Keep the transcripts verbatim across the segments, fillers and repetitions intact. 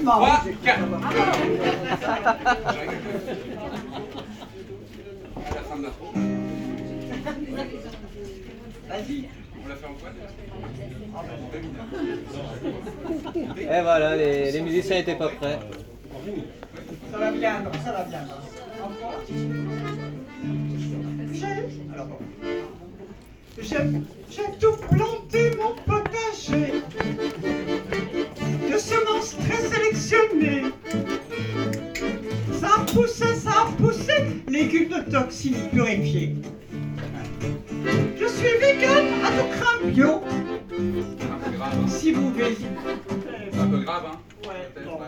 Complètement. trois, quatre. À la fin de l'intro. Vas-y. On l'a fait en quoi déjà? Et voilà, les, les musiciens n'étaient pas prêts. Ça va bien, ça va bien. Encore. J'ai... Alors bon. J'ai... J'ai tout planté mon potager de semences très sélectionnées. Ça a poussé, ça a poussé, légumes de toxines purifiés. Je suis vegan à tout craint bio. Un peu grave, hein. Si vous voulez. Un peu grave, hein. Ouais, Peut-être, bon.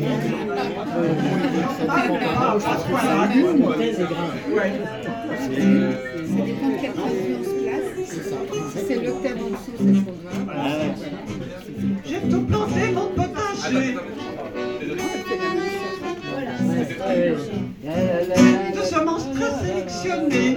ouais. Ouais. Euh, Ça dépend de quelle influence place. C'est le thème en dessous, c'est ce qu'on doit. J'ai tout planté mon Attends, potager désolé. de semences très sélectionnées.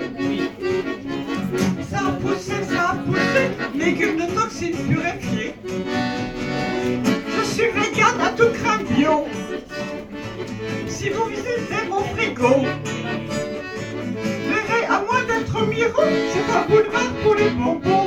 Ça a poussé, ça a poussé, légumes de toxines purifiés. Je suis vegan à tout craint bio. Si vous visitez mon frigo, verrez à moins d'être au Miro, c'est un boulevard pour les bonbons.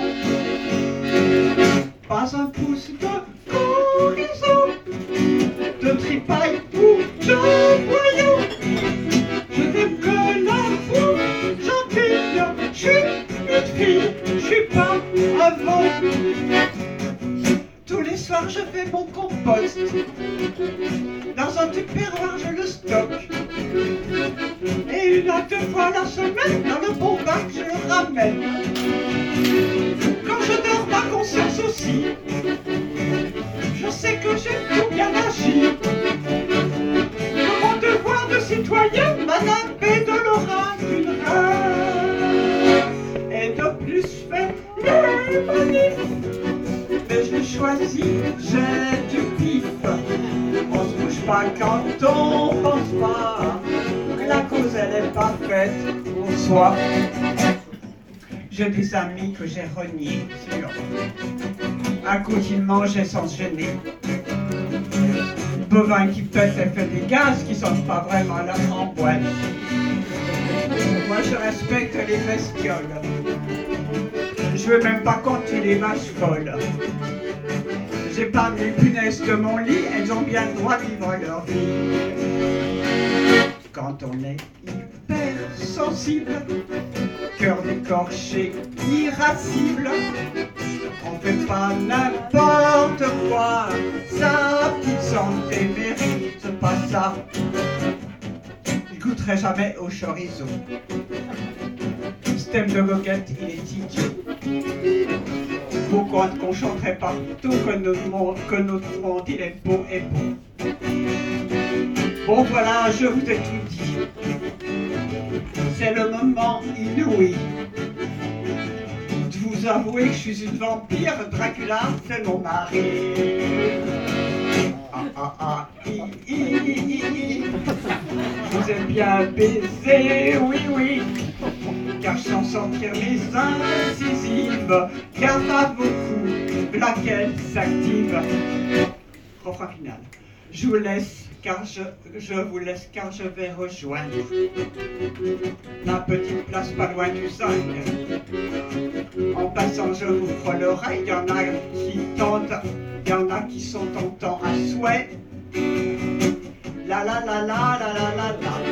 Pas un pouce de chorizo, de tripaille ou de boyau. Je n'aime que la four gentille, je suis une fille, je suis pas un veau. Tous les soirs je fais mon compost, dans un tupperware je le stocke. Et une à deux fois la semaine, dans le bon bac je le ramène. Quand je dors, ma conscience aussi, je sais que j'ai tout bien agi. Mon devoir de citoyen m'a nappé de l'aura d'une reine. Et de plus fait les manifs. Mais je choisis, j'ai du pif. On se bouge pas quand on pense pas. La cause elle est pas faite pour soi. J'ai des amis que j'ai reniés, sûr. Un coup ils mangeaient sans se gêner. Bovin qui pète et fait des gaz qui sentent pas vraiment la framboise. Moi je respecte les bestioles. Je veux même pas compter les vaches folles. J'épargne les punaises de mon lit, elles ont bien le droit de vivre leur vie. Quand on est hyper sensible, cœur écorché, irascible, on fait pas n'importe quoi. Sa petite santé mérite pas ça. Je goûterai jamais au chorizo. Ce thème de goguette, il est idiot. Pourquoi qu'on chanterait partout que notre monde, que notre monde, il est beau et beau. Bon voilà, je vous ai tout dit. C'est le moment inouï de vous avouer que je suis une vampire. Dracula, c'est mon mari. Ah ah ah, i, i, i, i, i. Je vous ai bien baisé, oui oui. Car sans sentir mes incisives, garde à vos coups, laquelle s'active. Refrain final. Je vous laisse, car je, je vous laisse, car je vais rejoindre ma petite place pas loin du cinq. En passant, je vous frôle l'oreille, il y en a qui tentent, il y en a qui sont tentants à souhait. La la la la la la la la.